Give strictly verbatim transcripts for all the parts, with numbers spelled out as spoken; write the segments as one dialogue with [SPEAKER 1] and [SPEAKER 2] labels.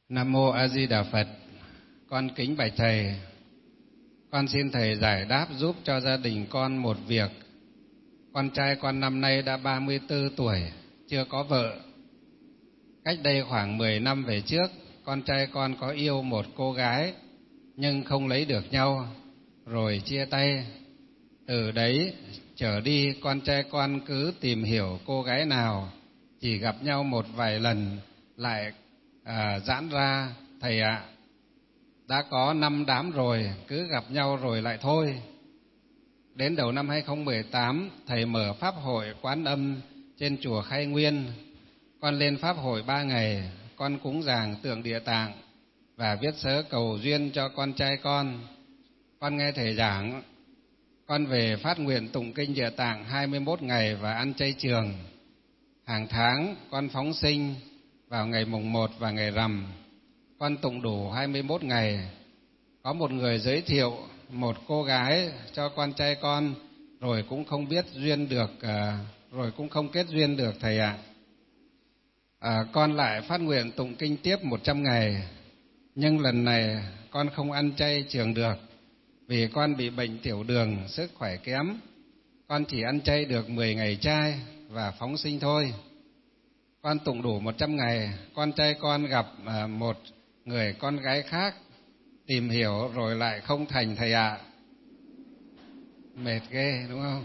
[SPEAKER 1] Nam mô A Di Đà Phật. Con kính bạch thầy, con xin thầy giải đáp giúp cho gia đình con một việc. Con trai con năm nay đã ba mươi tư tuổi, chưa có vợ. Cách đây khoảng mười năm về trước, con trai con có yêu một cô gái nhưng không lấy được nhau, rồi chia tay. Từ đấy trở đi, con trai con cứ tìm hiểu cô gái nào, chỉ gặp nhau một vài lần lại à, giãn ra. Thầy ạ, à, đã có năm đám rồi, cứ gặp nhau rồi lại thôi. Đến đầu năm hai không một tám, thầy mở pháp hội Quán Âm trên chùa Khai Nguyên. Con lên pháp hội ba ngày, con cúng dường tượng Địa Tạng và viết sớ cầu duyên cho con trai con. Con nghe thầy giảng, con về phát nguyện tụng kinh Địa Tạng hai mươi mốt ngày và ăn chay trường. Hàng tháng con phóng sinh vào ngày mùng một và ngày rằm. Con tụng đủ hai mươi mốt ngày. Có một người giới thiệu một cô gái cho con trai con, rồi cũng không biết duyên được, rồi cũng không kết duyên được thầy ạ. À, con lại phát nguyện tụng kinh tiếp một trăm ngày, nhưng lần này con không ăn chay trường được, vì con bị bệnh tiểu đường, sức khỏe kém. Con chỉ ăn chay được mười ngày chay và phóng sinh thôi. Con tụng đủ một trăm ngày, con trai con gặp một người con gái khác, tìm hiểu rồi lại không thành thầy ạ. Mệt ghê đúng không?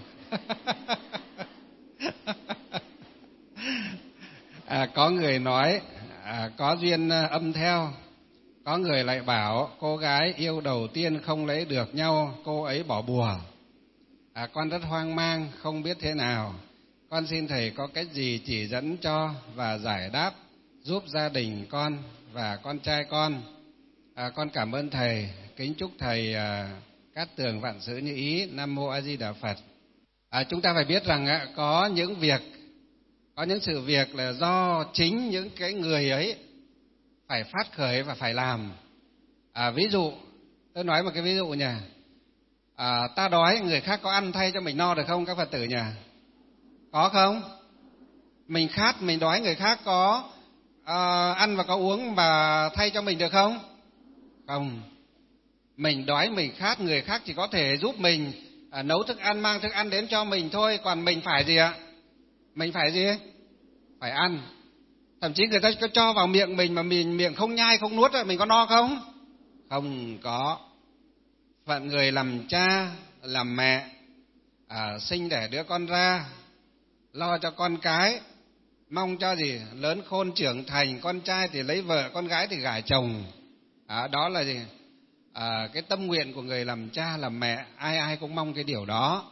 [SPEAKER 1] À, có người nói à, có duyên âm theo, có người lại bảo cô gái yêu đầu tiên không lấy được nhau, cô ấy bỏ bùa. À, con rất hoang mang, không biết thế nào. Con xin thầy có cách gì chỉ dẫn cho và giải đáp giúp gia đình con và con trai con. À, con cảm ơn thầy, kính chúc thầy à, cát tường vạn sự như ý. Nam mô A Di Đà Phật. À, chúng ta phải biết rằng à, có những việc, có những sự việc là do chính những cái người ấy phải phát khởi và phải làm. À, ví dụ, tôi nói một cái ví dụ nhỉ. À, ta đói, người khác có ăn thay cho mình no được không các Phật tử nhỉ? Có không? Mình khát, mình đói, người khác có à, ăn và có uống mà thay cho mình được không? Không. Mình đói, mình khát, người khác chỉ có thể giúp mình à, nấu thức ăn, mang thức ăn đến cho mình thôi. Còn mình phải gì ạ? Mình phải gì? Phải ăn. Thậm chí người ta có cho vào miệng mình mà mình miệng không nhai, không nuốt, mình có no không? Không có. Phận người làm cha, làm mẹ, à, sinh đẻ đứa con ra, lo cho con cái, mong cho gì? Lớn khôn trưởng thành, con trai thì lấy vợ, con gái thì gả chồng. À, đó là gì? À, cái tâm nguyện của người làm cha, làm mẹ, ai ai cũng mong cái điều đó.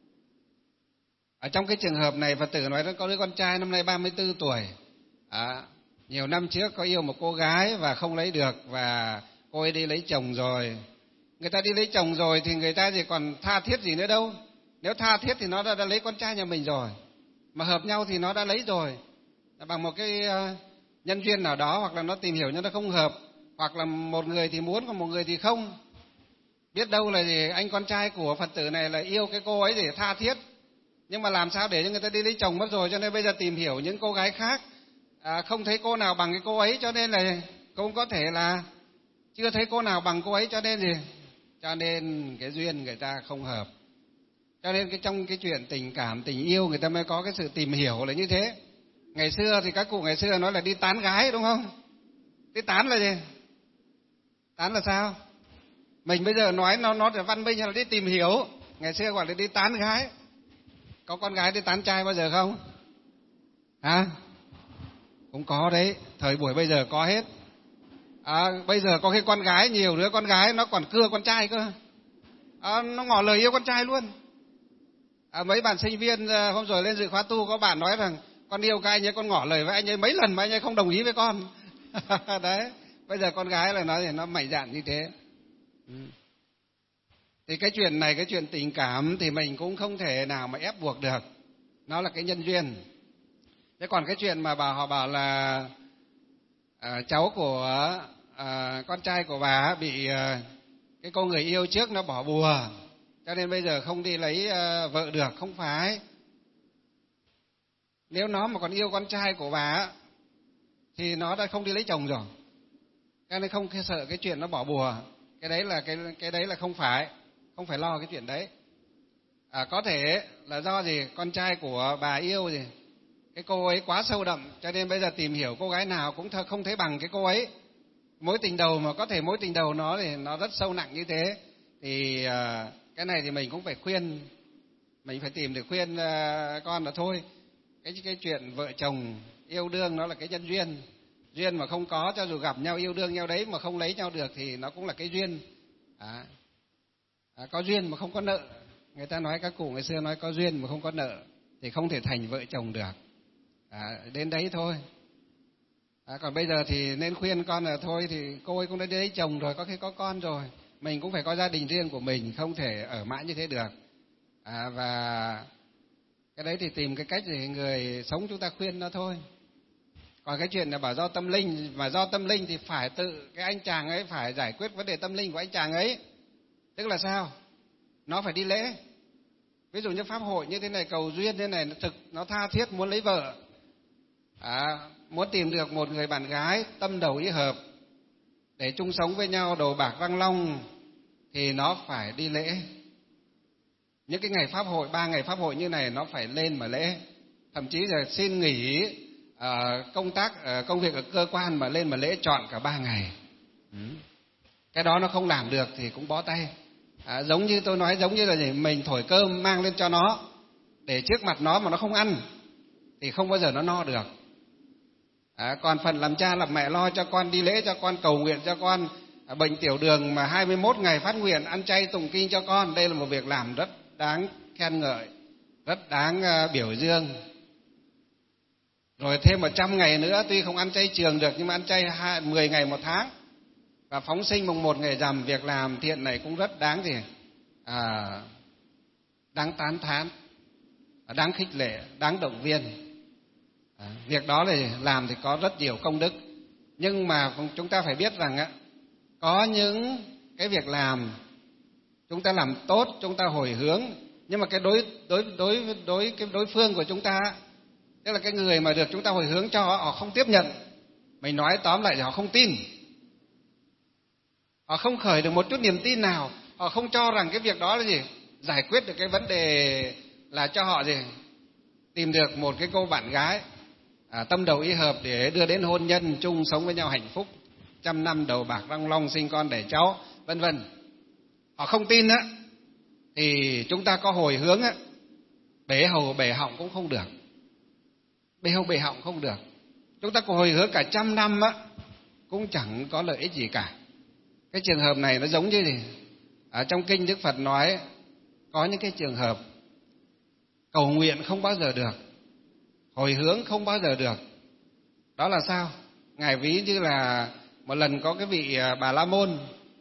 [SPEAKER 1] Ở trong cái trường hợp này, Phật tử nói đó, có đứa con trai năm nay ba mươi tư tuổi. À, nhiều năm trước có yêu một cô gái và không lấy được, và cô ấy đi lấy chồng rồi. Người ta đi lấy chồng rồi thì người ta thì còn tha thiết gì nữa đâu. Nếu tha thiết thì nó đã, đã lấy con trai nhà mình rồi. Mà hợp nhau thì nó đã lấy rồi. Bằng một cái uh, nhân duyên nào đó, hoặc là nó tìm hiểu nhưng nó không hợp, hoặc là một người thì muốn còn một người thì không. Biết đâu là gì, anh con trai của Phật tử này là yêu cái cô ấy để tha thiết, nhưng mà làm sao để cho người ta đi lấy chồng mất rồi, cho nên bây giờ tìm hiểu những cô gái khác, à, không thấy cô nào bằng cái cô ấy, cho nên là cũng có thể là chưa thấy cô nào bằng cô ấy, cho nên gì, cho nên cái duyên người ta không hợp. Cho nên cái trong cái chuyện tình cảm, tình yêu, người ta mới có cái sự tìm hiểu là như thế. Ngày xưa thì các cụ ngày xưa nói là đi tán gái, đúng không? Đi tán là gì? Tán là sao? Mình bây giờ nói nó nó là văn minh là đi tìm hiểu. Ngày xưa gọi là đi tán gái. Có con gái đi tán trai bao giờ không? À, cũng có đấy. Thời buổi bây giờ có hết. À, bây giờ có cái con gái, nhiều đứa con gái nó còn cưa con trai cơ. À, nó ngỏ lời yêu con trai luôn. À, mấy bạn sinh viên hôm rồi lên dự khóa tu, có bạn nói rằng con yêu cái anh ấy, con ngỏ lời với anh ấy mấy lần mà anh ấy không đồng ý với con. Đấy, bây giờ con gái là nó thì nó mạnh dạn như thế. Ừ. Thì cái chuyện này, cái chuyện tình cảm thì mình cũng không thể nào mà ép buộc được, nó là cái nhân duyên. Thế còn cái chuyện mà bà họ bảo là à, cháu của à, con trai của bà bị à, cái cô người yêu trước nó bỏ bùa, cho nên bây giờ không đi lấy à, vợ được, không phải. Nếu nó mà còn yêu con trai của bà thì nó đã không đi lấy chồng rồi. Cho nên không sợ cái chuyện nó bỏ bùa. Cái đấy là cái cái đấy là không phải không phải lo cái chuyện đấy. À, có thể là do gì, con trai của bà yêu gì cái cô ấy quá sâu đậm, cho nên bây giờ tìm hiểu cô gái nào cũng không thấy bằng cái cô ấy. Mối tình đầu mà có thể mối tình đầu nó thì nó rất sâu nặng như thế, thì à, cái này thì mình cũng phải khuyên, mình phải tìm để khuyên à, con là thôi, cái cái chuyện vợ chồng yêu đương nó là cái nhân duyên, duyên mà không có, cho dù gặp nhau yêu đương nhau đấy mà không lấy nhau được thì nó cũng là cái duyên. À, à, có duyên mà không có nợ, người ta nói, các cụ ngày xưa nói có duyên mà không có nợ thì không thể thành vợ chồng được. À, đến đấy thôi. À, còn bây giờ thì nên khuyên con là thôi thì cô ấy cũng đã lấy chồng rồi, có khi có con rồi, mình cũng phải có gia đình riêng của mình, không thể ở mãi như thế được. À, và cái đấy thì tìm cái cách để người sống chúng ta khuyên nó thôi. Còn cái chuyện là bảo do tâm linh, mà do tâm linh thì phải tự cái anh chàng ấy phải giải quyết vấn đề tâm linh của anh chàng ấy. Tức là sao? Nó phải đi lễ. Ví dụ như pháp hội như thế này, cầu duyên thế này, nó thực nó tha thiết muốn lấy vợ, à, muốn tìm được một người bạn gái tâm đầu ý hợp để chung sống với nhau đầu bạc răng long, thì nó phải đi lễ. Những cái ngày pháp hội, ba ngày pháp hội như này nó phải lên mà lễ, thậm chí là xin nghỉ à, công tác à, công việc ở cơ quan mà lên mà lễ trọn cả ba ngày. Ừ. Cái đó nó không làm được thì cũng bó tay. À, giống như tôi nói, giống như là gì? Mình thổi cơm mang lên cho nó để trước mặt nó mà nó không ăn thì không bao giờ nó no được. À, còn phần làm cha làm mẹ lo cho con, đi lễ cho con, cầu nguyện cho con à, bệnh tiểu đường mà hai mươi mốt ngày phát nguyện ăn chay tụng kinh cho con, đây là một việc làm rất đáng khen ngợi, rất đáng uh, biểu dương. Rồi thêm một trăm ngày nữa, tuy không ăn chay trường được nhưng mà ăn chay hai, mười ngày một tháng, và phóng sinh mùng một ngày rằm, việc làm thiện này cũng rất đáng gì à, đáng tán thán, đáng khích lệ, đáng động viên. À, việc đó thì làm thì có rất nhiều công đức, nhưng mà chúng ta phải biết rằng á, có những cái việc làm chúng ta làm tốt, chúng ta hồi hướng, nhưng mà cái đối đối đối đối cái đối phương của chúng ta, tức là cái người mà được chúng ta hồi hướng cho, họ không tiếp nhận. Mình nói tóm lại là họ không tin, họ không khởi được một chút niềm tin nào, họ không cho rằng cái việc đó là gì giải quyết được cái vấn đề là cho họ gì tìm được một cái cô bạn gái à, tâm đầu ý hợp để đưa đến hôn nhân, chung sống với nhau hạnh phúc, trăm năm đầu bạc răng long, sinh con đẻ cháu, vân vân. Họ không tin á, thì chúng ta có hồi hướng á, bể hầu bể họng cũng không được, bể hầu bể họng không được. Chúng ta có hồi hướng cả trăm năm á, cũng chẳng có lợi ích gì cả. Cái trường hợp này nó giống như gì? Ở trong kinh Đức Phật nói có những cái trường hợp cầu nguyện không bao giờ được, hồi hướng không bao giờ được. Đó là sao? Ngài ví như là một lần có cái vị Bà La Môn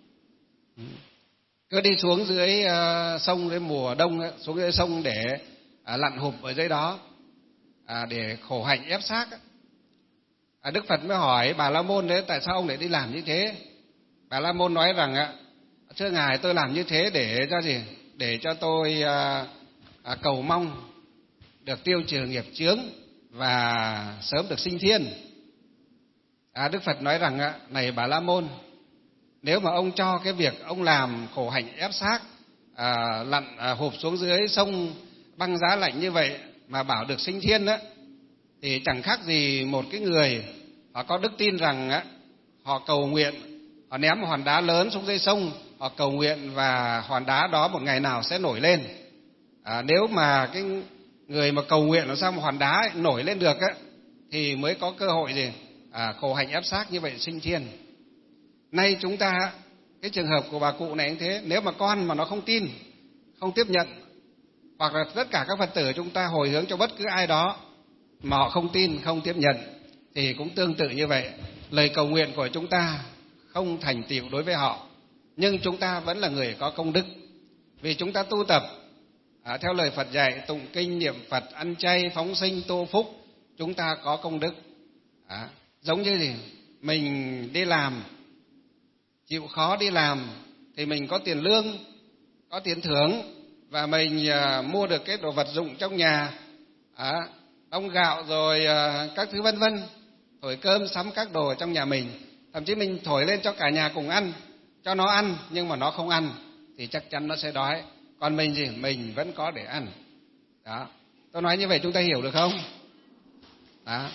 [SPEAKER 1] cứ đi xuống dưới uh, sông, dưới mùa đông ấy, xuống dưới sông để uh, lặn hụp ở dưới đó uh, để khổ hạnh ép xác. Uh, Đức Phật mới hỏi Bà La Môn đấy, tại sao ông lại đi làm như thế? Bà La Môn nói rằng uh, thưa ngài, tôi làm như thế để cho gì? Để cho tôi uh, uh, cầu mong được tiêu trừ nghiệp chướng và sớm được sinh thiên. À, Đức Phật nói rằng uh, này Bà La Môn, nếu mà ông cho cái việc ông làm khổ hạnh ép xác, à, lặn à, hụp xuống dưới sông băng giá lạnh như vậy mà bảo được sinh thiên á, thì chẳng khác gì một cái người họ có đức tin rằng á, họ cầu nguyện, họ ném một hòn đá lớn xuống dưới sông, họ cầu nguyện và hòn đá đó một ngày nào sẽ nổi lên. À, nếu mà cái người mà cầu nguyện làm sao một hòn đá ấy nổi lên được á, thì mới có cơ hội gì à, khổ hạnh ép xác như vậy sinh thiên. Nay chúng ta, cái trường hợp của bà cụ này cũng thế, nếu mà con mà nó không tin, không tiếp nhận, hoặc là tất cả các Phật tử chúng ta hồi hướng cho bất cứ ai đó mà họ không tin, không tiếp nhận, thì cũng tương tự như vậy. Lời cầu nguyện của chúng ta không thành tựu đối với họ, nhưng chúng ta vẫn là người có công đức. Vì chúng ta tu tập à, theo lời Phật dạy, tụng kinh, niệm Phật, ăn chay, phóng sinh, tu phúc, chúng ta có công đức. À, giống như gì? Mình đi làm, chịu khó đi làm thì mình có tiền lương, có tiền thưởng, và mình à, mua được cái đồ vật dụng trong nhà, à, ong gạo rồi à, các thứ vân vân, thổi cơm, sắm các đồ trong nhà mình. thậm chí mình thổi lên cho cả nhà cùng ăn, cho nó ăn nhưng mà nó không ăn thì chắc chắn nó sẽ đói. Còn mình gì? Mình vẫn có để ăn. Đó. Tôi nói như vậy chúng ta hiểu được không? Đó.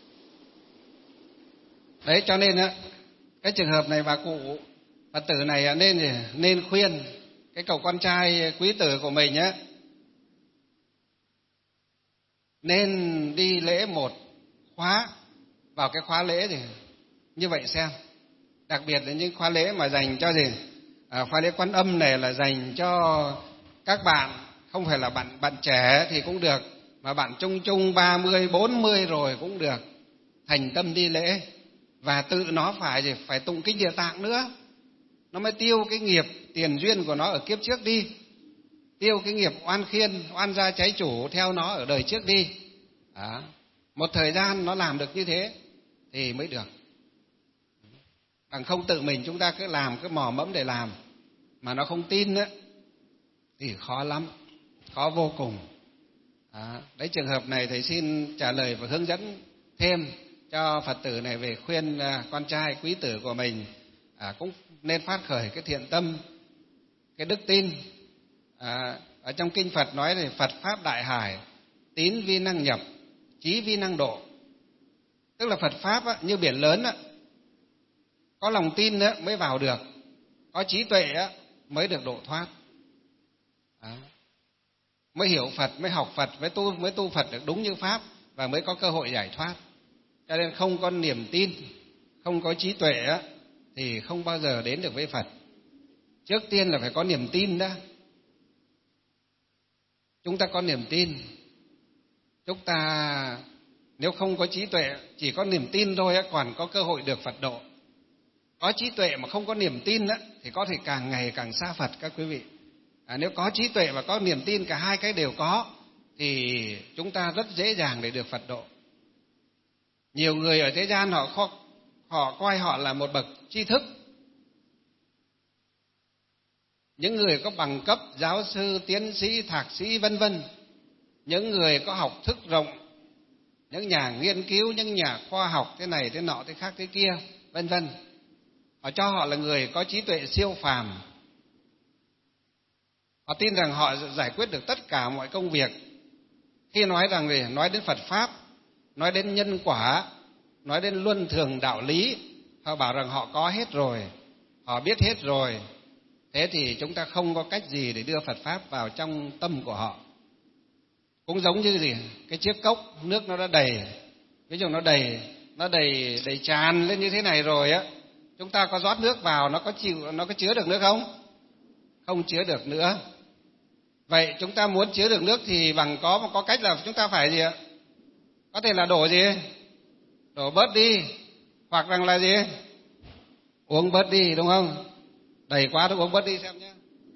[SPEAKER 1] Đấy, cho nên á, cái trường hợp này bà cụ Phật tử này nên gì? Nên khuyên cái cậu con trai quý tử của mình á, nên đi lễ một khóa, vào cái khóa lễ gì như vậy xem. Đặc biệt là những khóa lễ mà dành cho gì? À, khóa lễ Quan Âm này là dành cho các bạn, không phải là bạn bạn trẻ thì cũng được, mà bạn trung trung ba mươi, bốn mươi rồi cũng được. Thành tâm đi lễ và tự nó phải gì? Phải tụng kinh Địa Tạng nữa. Nó mới tiêu cái nghiệp tiền duyên của nó ở kiếp trước đi, tiêu cái nghiệp oan khiên, oan gia trái chủ theo nó ở đời trước đi. Đó. Một thời gian nó làm được như thế thì mới được. Bằng không tự mình chúng ta cứ làm, cứ mò mẫm để làm mà nó không tin nữa thì khó lắm, khó vô cùng. Đó. Đấy, trường hợp này thầy xin trả lời và hướng dẫn thêm cho Phật tử này về khuyên con trai quý tử của mình à, cũng nên phát khởi cái thiện tâm, cái đức tin. À, ở trong kinh Phật nói là Phật Pháp Đại Hải, tín vi năng nhập, trí vi năng độ. Tức là Phật Pháp á, như biển lớn á, có lòng tin á, mới vào được, có trí tuệ á, mới được độ thoát. Đó. Mới hiểu Phật, mới học Phật, mới tu, mới tu Phật được đúng như Pháp và mới có cơ hội giải thoát. Cho nên không có niềm tin, không có trí tuệ á, thì không bao giờ đến được với Phật. Trước tiên là phải có niềm tin đó. Chúng ta có niềm tin. Chúng ta nếu không có trí tuệ, chỉ có niềm tin thôi á, còn có cơ hội được Phật độ. Có trí tuệ mà không có niềm tin á, thì có thể càng ngày càng xa Phật các quý vị. À, nếu có trí tuệ và có niềm tin, cả hai cái đều có, thì chúng ta rất dễ dàng để được Phật độ. Nhiều người ở thế gian họ họ coi họ là một bậc tri thức. Những người có bằng cấp giáo sư, tiến sĩ, thạc sĩ vân vân, những người có học thức rộng, những nhà nghiên cứu, những nhà khoa học thế này thế nọ thế khác thế kia vân vân. Họ cho họ là người có trí tuệ siêu phàm. Họ tin rằng họ giải quyết được tất cả mọi công việc. Khi nói rằng gì? Nói đến Phật Pháp, nói đến nhân quả, nói đến luân thường đạo lý, họ bảo rằng họ có hết rồi, họ biết hết rồi. Thế thì chúng ta không có cách gì để đưa Phật Pháp vào trong tâm của họ. Cũng giống như gì? Cái chiếc cốc nước nó đã đầy, ví dụ nó đầy, nó đầy đầy tràn lên như thế này rồi á, chúng ta có rót nước vào, nó có chịu, nó có chứa được nước không? Không chứa được nữa. Vậy chúng ta muốn chứa được nước thì bằng có có cách là chúng ta phải gì ạ? Có thể là đổ gì? Đổ bớt đi, hoặc rằng là gì? Uống bớt đi, đúng không? Đầy quá thì uống bớt đi xem nhé.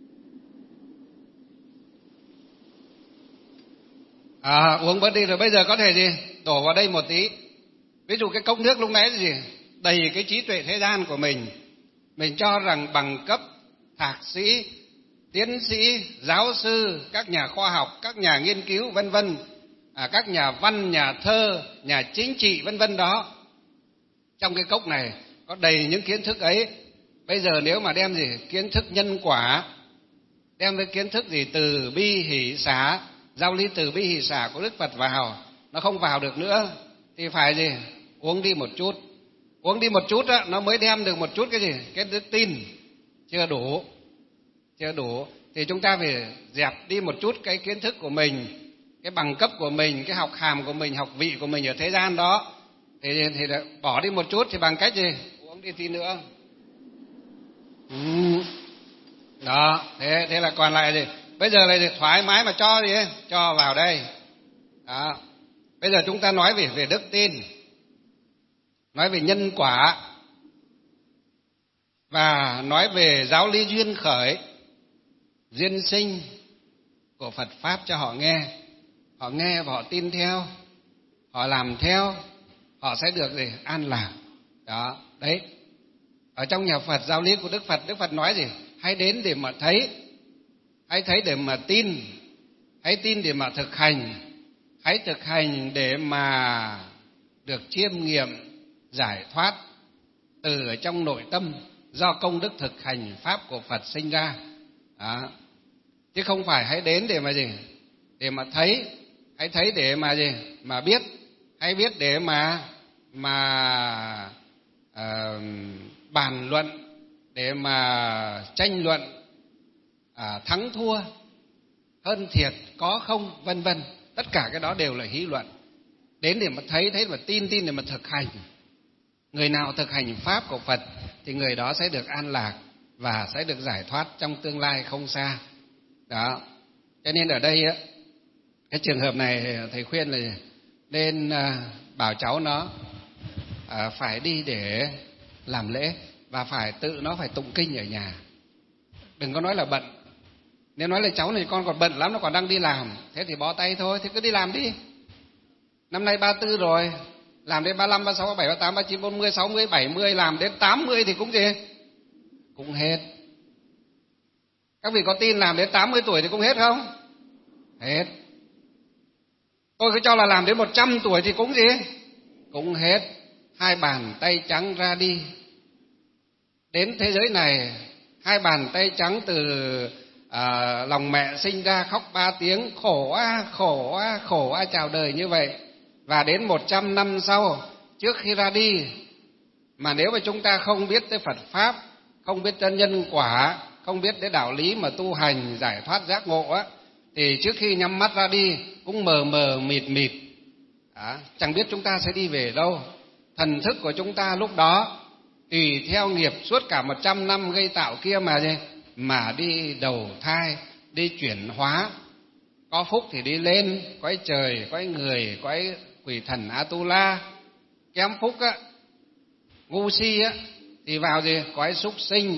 [SPEAKER 1] À, uống bớt đi rồi bây giờ có thể gì? Đổ vào đây một tí. Ví dụ cái cốc nước lúc nãy là gì? Đầy cái trí tuệ thế gian của mình. Mình cho rằng bằng cấp thạc sĩ, tiến sĩ, giáo sư, các nhà khoa học, các nhà nghiên cứu vân vân, à, các nhà văn, nhà thơ, nhà chính trị vân vân đó. Trong cái cốc này có đầy những kiến thức ấy. Bây giờ nếu mà đem gì? Kiến thức nhân quả, đem cái kiến thức gì? Từ bi hỷ xả, giáo lý từ bi hỷ xả của Đức Phật vào, nó không vào được nữa thì phải gì? Uống đi một chút. Uống đi một chút á, nó mới đem được một chút cái gì? Cái đức tin. Chưa đủ. Chưa đủ. Thì chúng ta phải dẹp đi một chút cái kiến thức của mình, cái bằng cấp của mình, cái học hàm của mình, học vị của mình ở thế gian đó. Thì, thì bỏ đi một chút thì bằng cách gì? Uống đi tí nữa. Ừ. Đó, thế, thế là còn lại gì? Bây giờ là gì? Thoải mái mà cho gì? Cho vào đây. Đó. Bây giờ chúng ta nói về, về đức tin, nói về nhân quả và nói về giáo lý duyên khởi, duyên sinh của Phật Pháp cho họ nghe. Họ nghe và họ tin theo, họ làm theo, họ sẽ được gì? An lạc. Đó, đấy. Ở trong nhà Phật, giáo lý của Đức Phật, Đức Phật nói gì? Hãy đến để mà thấy, hãy thấy để mà tin, hãy tin để mà thực hành, hãy thực hành để mà được chiêm nghiệm, giải thoát. từ ở trong nội tâm, do công đức thực hành pháp của Phật sinh ra. Đó. Chứ không phải hãy đến để mà gì? Để mà thấy, hãy thấy để mà gì? Mà biết, hãy biết để mà mà à, bàn luận, để mà tranh luận à, thắng thua, hơn thiệt, có không, vân vân. Tất cả cái đó đều là hí luận. Đến để mà thấy, thấy mà tin, tin để mà thực hành. Người nào thực hành pháp của Phật thì người đó sẽ được an lạc và sẽ được giải thoát trong tương lai không xa. Đó. Cho nên ở đây á, cái trường hợp này thầy khuyên là nên à, bảo cháu nó à, phải đi để làm lễ và phải tự nó phải tụng kinh ở nhà. Đừng có nói là bận. Nếu nói là cháu này con còn bận lắm, nó còn đang đi làm, thế thì bó tay thôi, thế cứ đi làm đi. Năm nay ba tư rồi, làm đến ba lăm, ba sáu, ba bảy, ba tám, ba chín, bốn mươi, sáu mươi, bảy mươi, làm đến tám mươi thì cũng gì? Cũng hết. Các vị có tin làm đến tám mươi tuổi thì cũng hết không? Hết. Tôi cứ cho là làm đến một trăm tuổi thì cũng gì? Cũng hết. Hai bàn tay trắng ra đi. Đến thế giới này, hai bàn tay trắng từ à, lòng mẹ sinh ra khóc ba tiếng, khổ á, khổ á, khổ á, chào đời như vậy. Và đến một trăm năm sau, trước khi ra đi, mà nếu mà chúng ta không biết tới Phật Pháp, không biết chân nhân quả, không biết đến đạo lý mà tu hành, giải thoát giác ngộ á, thì trước khi nhắm mắt ra đi cũng mờ mờ mịt mịt. Đó, chẳng biết chúng ta sẽ đi về đâu. Thần thức của chúng ta lúc đó tùy theo nghiệp suốt cả một trăm năm gây tạo kia mà gì? Mà đi đầu thai, đi chuyển hóa. Có phúc thì đi lên, cõi trời, cõi người, cõi quỷ thần Atula. Kém phúc á, ngu si á, thì vào gì? Cõi súc sinh,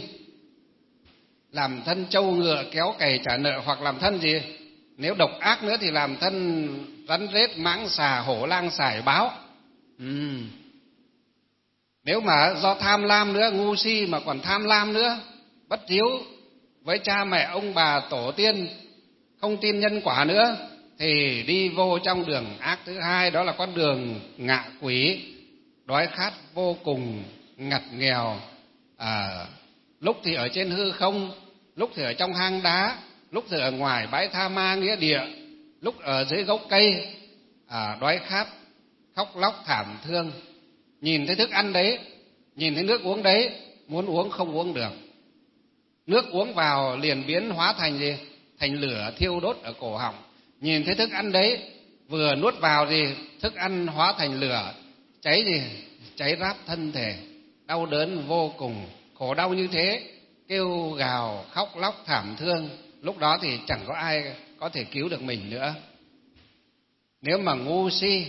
[SPEAKER 1] làm thân trâu ngựa kéo cày trả nợ, hoặc làm thân gì? Nếu độc ác nữa thì làm thân rắn rết, mãng xà, hổ lang sải báo. Uhm. Nếu mà do tham lam nữa, ngu si mà còn tham lam nữa, bất hiếu với cha mẹ ông bà tổ tiên, không tin nhân quả nữa, thì đi vô trong đường ác thứ hai, đó là con đường ngạ quỷ, đói khát vô cùng, ngặt nghèo, à, lúc thì ở trên hư không, lúc thì ở trong hang đá, lúc thì ở ngoài bãi tha ma nghĩa địa, lúc ở dưới gốc cây, à, đói khát, khóc lóc thảm thương. Nhìn thấy thức ăn đấy, nhìn thấy nước uống đấy, muốn uống không uống được. Nước uống vào liền biến hóa thành gì? Thành lửa thiêu đốt ở cổ họng. Nhìn thấy thức ăn đấy, vừa nuốt vào thì thức ăn hóa thành lửa, cháy gì? Cháy ráp thân thể, đau đớn vô cùng, khổ đau như thế, kêu gào khóc lóc thảm thương. Lúc đó thì chẳng có ai có thể cứu được mình nữa. Nếu mà ngu si,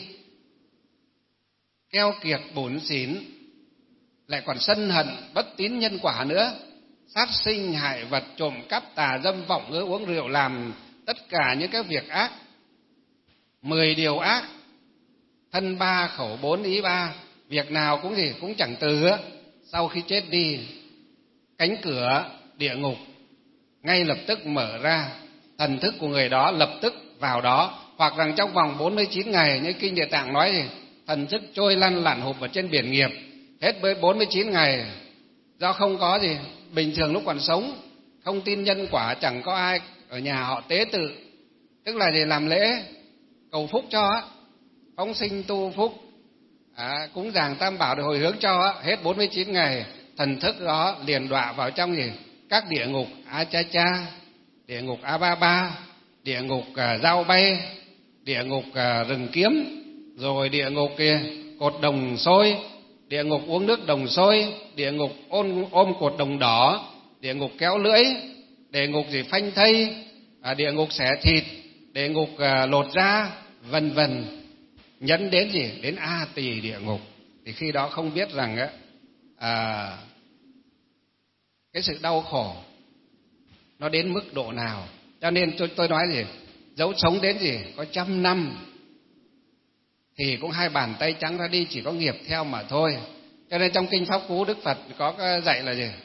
[SPEAKER 1] keo kiệt bủn xỉn, lại còn sân hận bất tín nhân quả nữa, sát sinh hại vật, trộm cắp, tà dâm, vọng ngữ, uống rượu, làm tất cả những cái việc ác, mười điều ác, thân ba, khẩu bốn, ý ba, việc nào cũng gì cũng chẳng từ á. Sau khi chết đi, cánh cửa địa ngục ngay lập tức mở ra, thần thức của người đó lập tức vào đó, hoặc rằng trong vòng bốn mươi chín ngày, như kinh Địa Tạng nói gì, thần thức trôi lăn lặn hụp ở trên biển nghiệp. Hết với bốn mươi chín ngày, do không có gì, bình thường lúc còn sống, không tin nhân quả, chẳng có ai ở nhà họ tế tự, tức là để làm lễ cầu phúc cho á, phóng sinh tu phúc, à, cúng dường tam bảo để hồi hướng cho á. Hết bốn mươi chín ngày, thần thức đó liền đọa vào trong gì? Các địa ngục A Cha Cha, địa ngục A Ba Ba, địa ngục uh, dao bay, địa ngục uh, rừng kiếm, rồi địa ngục kia, cột đồng sôi, địa ngục uống nước đồng sôi, địa ngục ôm, ôm cột đồng đỏ, địa ngục kéo lưỡi, địa ngục gì phanh thây, à, địa ngục xẻ thịt, địa ngục uh, lột da, vân vân, nhấn đến gì? Đến A Tỳ địa ngục. Thì khi đó không biết rằng á, à, cái sự đau khổ nó đến mức độ nào. Cho nên tôi, tôi nói gì, dẫu sống đến gì có trăm năm thì cũng hai bàn tay trắng ra đi, chỉ có nghiệp theo mà thôi. Cho nên trong kinh Pháp Cú, Đức Phật có dạy là gì?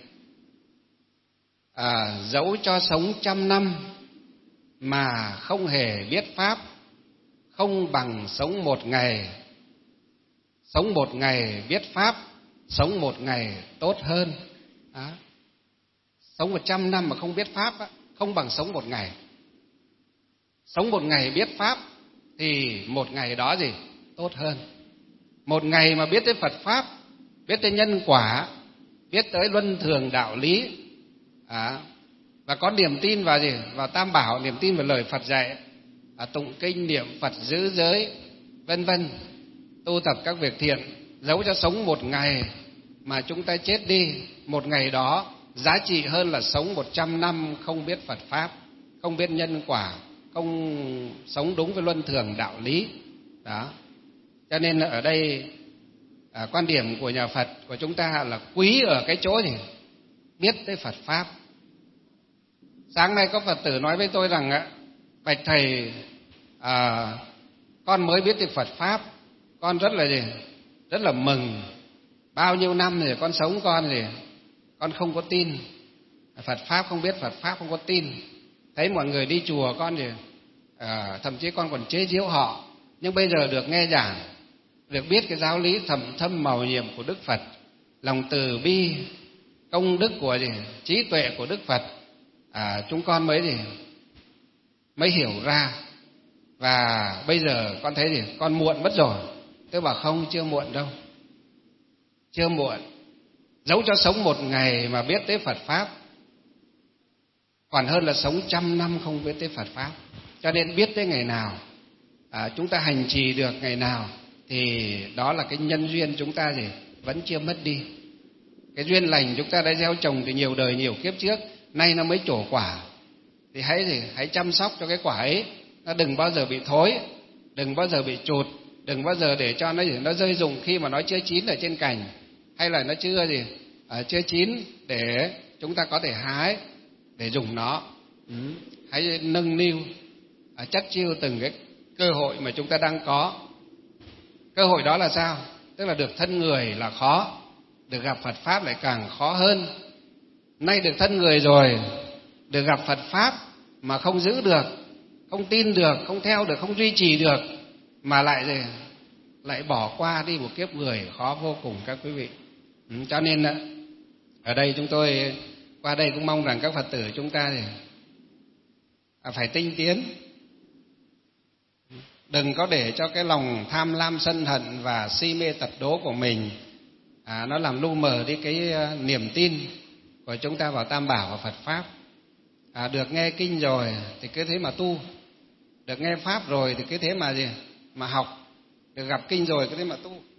[SPEAKER 1] À, dẫu cho sống trăm năm mà không hề biết Pháp, không bằng sống một ngày. Sống một ngày biết Pháp, sống một ngày tốt hơn. Đó. Sống một trăm năm mà không biết Pháp á, không bằng sống một ngày. Sống một ngày biết Pháp thì một ngày đó gì? Tốt hơn. Một ngày mà biết tới Phật Pháp, biết tới nhân quả, biết tới luân thường đạo lý, à, và có niềm tin vào gì? Vào Tam Bảo, niềm tin vào lời Phật dạy, à, tụng kinh, niệm Phật, giữ giới, vân vân, tu tập các việc thiện, dẫu cho sống một ngày mà chúng ta chết đi, một ngày đó giá trị hơn là sống một trăm năm không biết Phật Pháp, không biết nhân quả, không sống đúng với luân thường đạo lý. Đó. Cho nên ở đây à, quan điểm của nhà Phật của chúng ta là quý ở cái chỗ gì? Biết tới Phật Pháp. Sáng nay có Phật tử nói với tôi rằng: bạch thầy, à, con mới biết tới Phật Pháp, con rất là gì? Rất là mừng. Bao nhiêu năm rồi con sống con gì? Con không có tin Phật Pháp, không biết Phật Pháp, không có tin. Thấy mọi người đi chùa con gì? À, thậm chí con còn chế giễu họ. Nhưng bây giờ được nghe giảng, được biết cái giáo lý thầm thâm màu nhiệm của Đức Phật, lòng từ bi, công đức của gì? Trí tuệ của Đức Phật, à, chúng con mới gì? Mới hiểu ra. Và bây giờ con thấy gì? Con muộn mất rồi. Tôi bảo không, chưa muộn đâu. Chưa muộn. Dẫu cho sống một ngày mà biết tới Phật Pháp còn hơn là sống trăm năm không biết tới Phật Pháp. Cho nên biết tới ngày nào à, chúng ta hành trì được ngày nào thì đó là cái nhân duyên chúng ta gì? Vẫn chưa mất đi. Cái duyên lành chúng ta đã gieo trồng từ nhiều đời nhiều kiếp trước, nay nó mới trổ quả. Thì hãy gì? Hãy chăm sóc cho cái quả ấy, nó đừng bao giờ bị thối, đừng bao giờ bị trụt, đừng bao giờ để cho nó gì? Nó rơi rụng khi mà nó chưa chín ở trên cành, hay là nó chưa gì? À, chưa chín để chúng ta có thể hái để dùng nó. Ừ. Hãy nâng niu, à, chất chiêu từng cái cơ hội mà chúng ta đang có. Cơ hội đó là sao? Tức là được thân người là khó, được gặp Phật Pháp lại càng khó hơn. Nay được thân người rồi, được gặp Phật Pháp mà không giữ được, không tin được, không theo được, không duy trì được, mà lại gì? Lại bỏ qua đi một kiếp người, khó vô cùng các quý vị. Ừ, cho nên ở đây chúng tôi qua đây cũng mong rằng các Phật tử chúng ta thì phải tinh tiến, đừng có để cho cái lòng tham lam sân hận và si mê tật đố của mình à, nó làm lu mờ đi cái niềm tin của chúng ta vào Tam Bảo và Phật Pháp. À, được nghe kinh rồi thì cứ thế mà tu, được nghe Pháp rồi thì cứ thế mà gì? Mà học, được gặp kinh rồi cứ thế mà tu.